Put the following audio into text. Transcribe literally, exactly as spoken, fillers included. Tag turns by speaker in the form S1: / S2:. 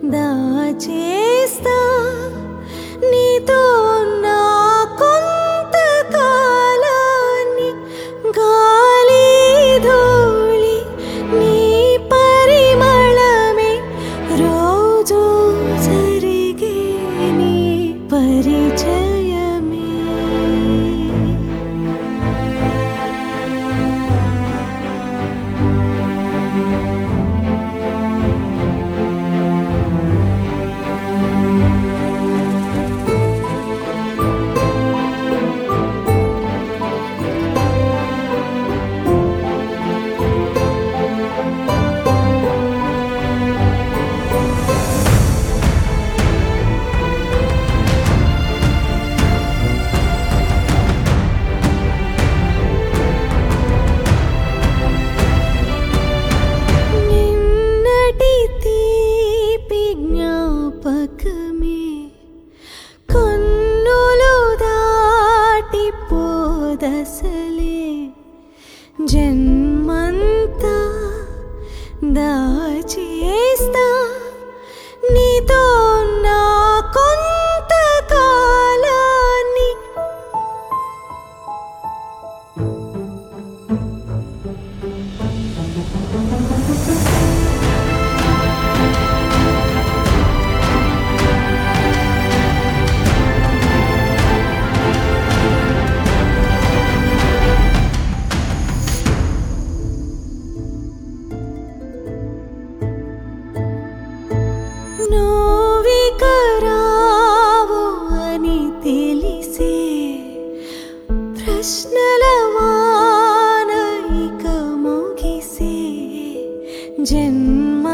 S1: దాచేస్తా నీతో నా కొంతకాలాన్ని గాలి ధూళి నీ పరిమళమే రోజు జరిగే నీ పరిచయమే జ్ఞాపకమే కన్నులు దాటిపోదసలే జన్మంతా దాచేస్తా నీతో నా కొంతకాలాన్ని నువ్వికరావు అని తెలిసే ప్రశ్నల వాన ఇక ముగిసే జన్మ